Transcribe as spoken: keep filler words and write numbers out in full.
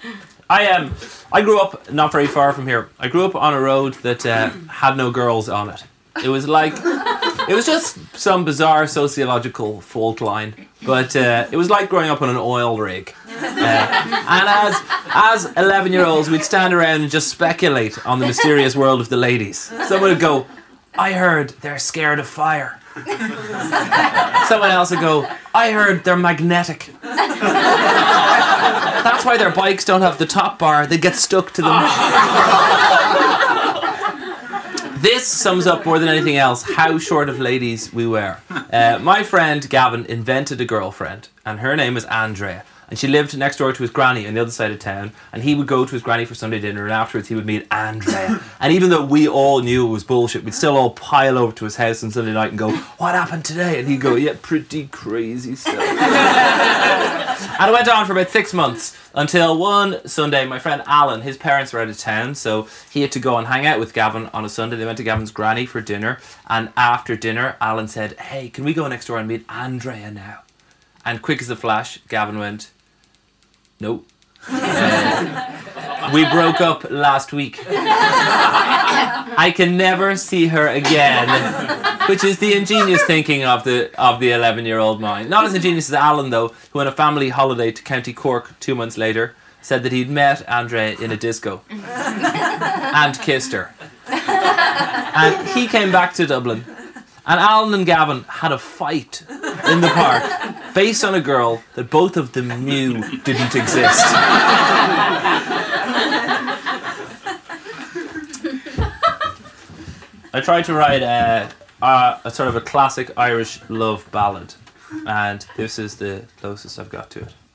I um, I grew up not very far from here. I grew up on a road that uh, had no girls on it. It was like, it was just some bizarre sociological fault line. But uh, it was like growing up on an oil rig. Uh, and as as eleven-year-olds, we'd stand around and just speculate on the mysterious world of the ladies. Someone would go, I heard they're scared of fire. Someone else would go, I heard they're magnetic. That's why their bikes don't have the top bar. They get stuck to them. This sums up more than anything else how short of ladies we were. Uh, my friend Gavin invented a girlfriend, and her name was Andrea. And she lived next door to his granny on the other side of town. And he would go to his granny for Sunday dinner, and afterwards he would meet Andrea. And even though we all knew it was bullshit, we'd still all pile over to his house on Sunday night and go, what happened today? And he'd go, yeah, pretty crazy stuff. And it went on for about six months until one Sunday, my friend Alan, his parents were out of town, so he had to go and hang out with Gavin on a Sunday. They went to Gavin's granny for dinner. And after dinner, Alan said, hey, can we go next door and meet Andrea now? And quick as a flash, Gavin went, no. Uh, we broke up last week. I can never see her again. Which is the ingenious thinking of the of the eleven-year-old mind. Not as ingenious as Alan, though, who on a family holiday to County Cork two months later said that he'd met Andrea in a disco and kissed her. And he came back to Dublin. And Alan and Gavin had a fight in the park based on a girl that both of them knew didn't exist. I tried to write a, a, a sort of a classic Irish love ballad, and this is the closest I've got to it.